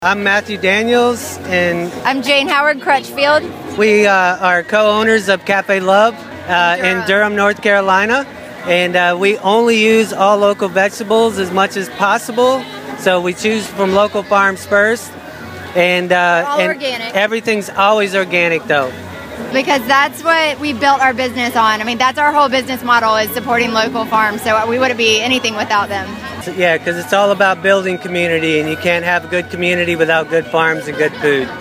I'm Matthew Daniels, and I'm Jane Howard Crutchfield. we are co-owners of Cafe Love in Durham, North Carolina, and we only use all local vegetables as much as possible. So we choose from local farms first, and organic. Everything's always organic, though. Because that's what we built our business on. I mean, that's our whole business model, is supporting local farms. So we wouldn't be anything without them. Yeah, because it's all about building community, and you can't have a good community without good farms and good food.